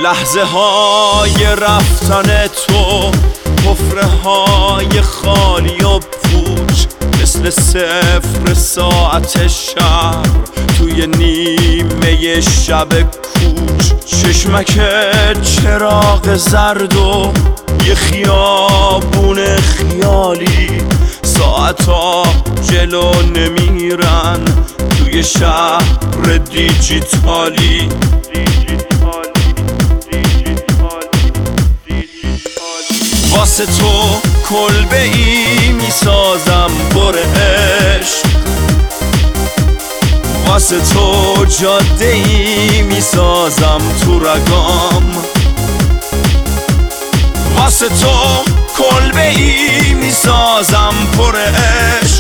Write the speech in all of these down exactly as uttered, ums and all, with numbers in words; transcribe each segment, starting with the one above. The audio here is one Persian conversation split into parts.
لحظه های رفتن تو، حفره های خالی و پوچ، مثل صفر ساعت شهر توی نیمه شب کوچ. چشمک چراغ زرد و یه خیابون خیالی، ساعتا جلو نمیرن توی شهر دیجیتالی. واسه تو کلبه ای میسازم پر عشق، واسه تو جاده ای میسازم تو رگام، واسه تو کلبه ای میسازم پر عشق،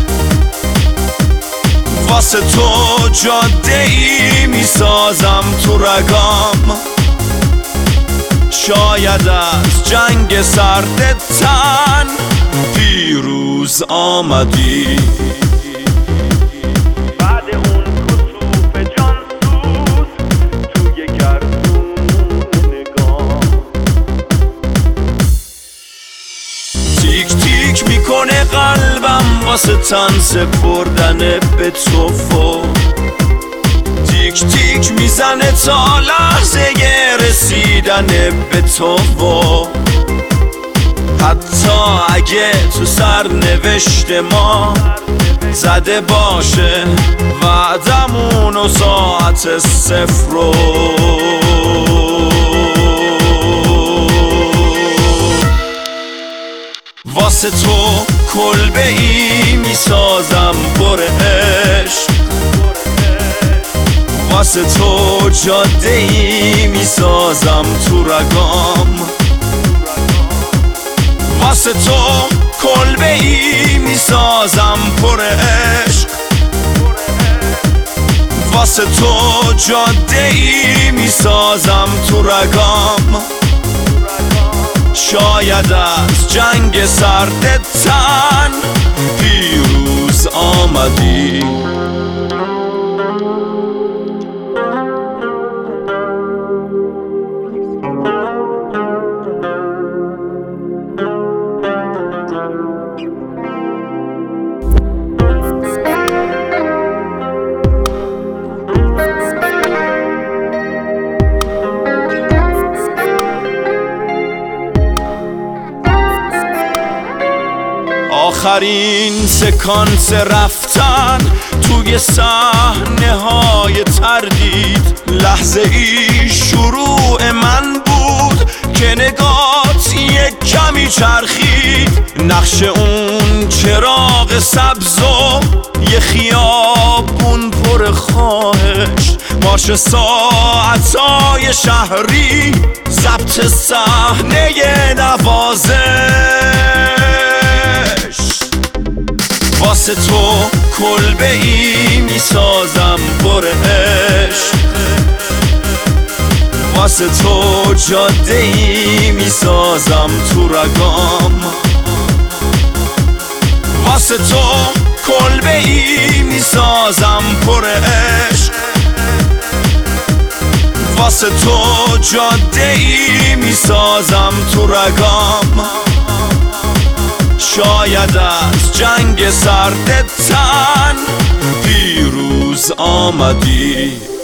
واسه تو جاده ای میسازم تو رگام. شاید از جنگ سرد تن پیروز آمدی، بعد اون کسوف جانسوز توی گردون نگاه. تیک تیک میکنه قلبم واسه تن سپردن به تو، تیک تیک میزنه تا لحظه رسیدن به تو. و حتی اگه تو سرنوشت ما زده باشه وعدمون و ساعت صفر رو، واسه تو کلبه ای میسازم پر عشق، واسه تو جاده ای میسازم تو رگام، واسه تو کلبه ای میسازم پر عشق، واسه تو جاده ای میسازم تو رگام. شاید از جنگ سرد تن پیروز آمدی. آخرین سکانس رفتن توی صحنه های تردید، لحظه ای شروع من بود که نگات یک کمی چرخید. نقش اون چراغ سبز و یه خیابون پر خواهش، مارش ساعتای شهری، ضبط صحنه نوازش. واسه تو کلبه ای میسازم پر عشق، واسه تو جاده ای میسازم تو رگام، واسه تو کلبه ای میسازم پر عشق، واسه تو جاده ای میسازم تو رگام. شاید از جنگ سرد تن پیروز آمدی.